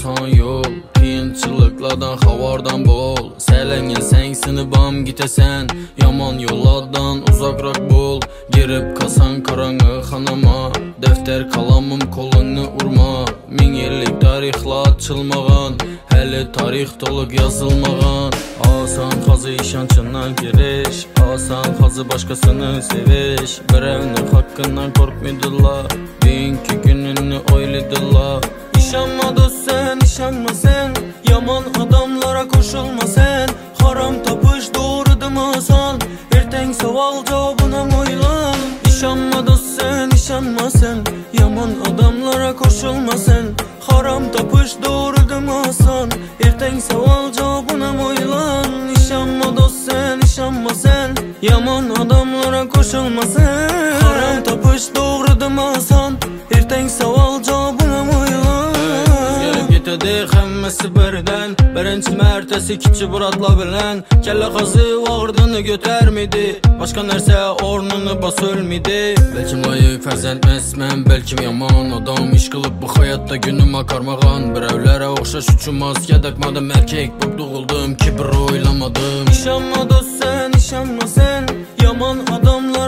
asan yol, qiyinçılıqlardan xavardan bol. Sələngin sən sınıbam gitəsən, yaman yollardan uzaqraq bol. Girib qasan qaranğı xanama, dəftər kalamım kolunu urma. 1000 illik tarixla açılmağan, həli tarix tolub yazılmağan. Asan xazı işançından giriş, asan xazı başqasını seviş. Birəvni haqqından korkmaydılar, dünkü gününü oyladılar. İşanma dost sen, işanma sen, yaman adamlara koşulma sen. Haram tapış doğrudur asan, erten saval cevabına oylan. İşanma dost sen, işanma sen, yaman adamlara koşulma sen. Haram tapış doğrudur asan, erten saval cevabına oylan. İşanma dost sen, işanma sen, yaman adamlara koşulma sen. Haram tapış doğrudur asan, erten saval cevabına oylan. Gitədik həmməsi birdən, birinci mərtəsi kiçi buratla bilən. Kəllə qazı vağırdını götərmidi, başqa nərsə ornunu bas ölmidi. Bəlkim layıq fərzəndməz mən, bəlkim yaman adam. İş qılıb bu həyatda günüm akarmağan. Birəvlərə oxşaş uçunmaz, yədəkmadım erkek bu doğuldum, kibir oylamadım. İşanma dost sen, işanma sen, yaman adamlar